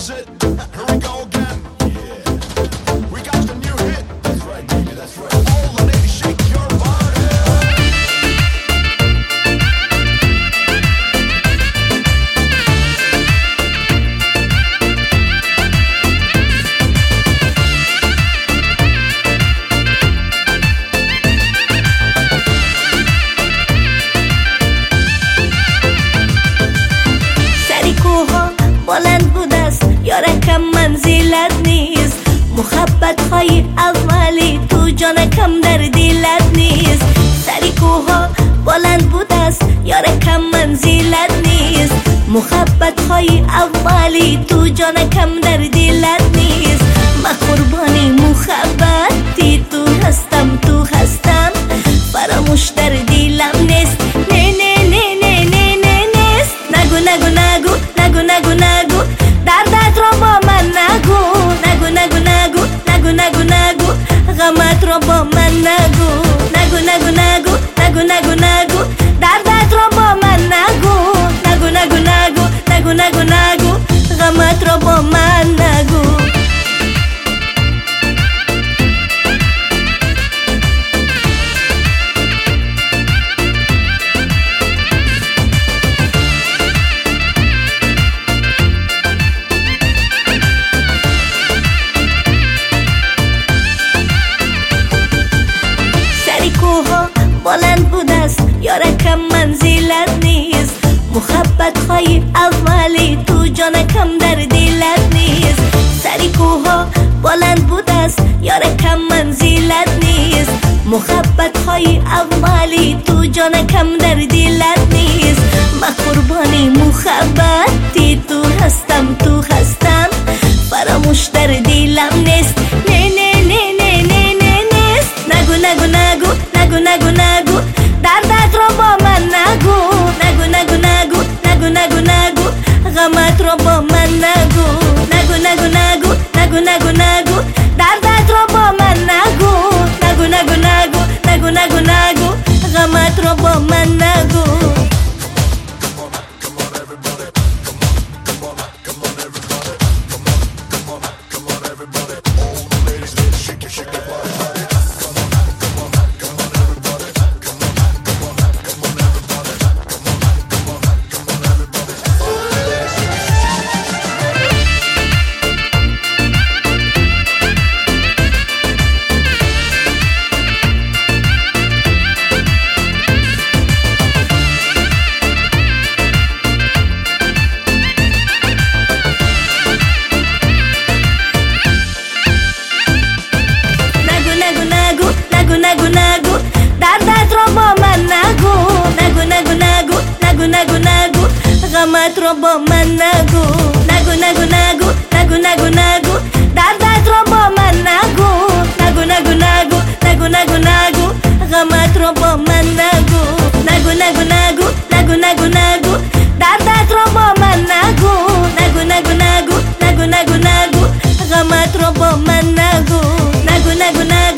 is it? Here we go again. We got the new hit. That's right, baby, that's right. All the ladies shake your body. بلند بود است یارکم منزلت نیست محبت های اولی تو جانکم در دلت نیست سری کوها بلند بود است یارکم منزلت نیست محبت های اولی تو جانکم در دلت نیست من قربانی محبتی تو هستم فراموش در دلم نیست نه نه نه نه نه نه نیست نگو نگو نگو نگو نگو نگو دردت را با من نگو نگو نگو نگو نگو نگو نگو غمت را با من نگو نگو نگو نگو نگو نگو نگو دردت را با من نگو نگو نگو نگو نگو نگو نگو غمت را با من نگو بلند بود است یارکم منزلت نیست محبت های اولی تو جانکم در دلت نیست سری کوها بلند بود است یارکم منزلت نیست محبت های اولی تو جانکم در دلت نیست من قربانی محبتی تو هستم فراموش در دلم نیست نه نه نه نه نه نه نیست نگو نگو نگو نگو نگو نگو دردت را با من نگو نگو نگو نگو نگو نگو نگو غمت را با من نگو نگو نگو نگو نگو نگو نگو دردت را با من نگو نگو نگو نگو نگو نگو نگو غمت را با من نگو نگو نگو دردت را با من نگو نگو نگو نگو نگو نگو نگو غمت را با من نگو نگو نگو نگو نگو نگو نگو دردت را با من نگو نگو نگو نگو نگو نگو نگو غمت را با من نگو نگو نگو نگو نگو نگو نگو دردت را با من نگو نگو نگو نگو نگو نگو نگو غمت را با من نگو نگو نگو نگو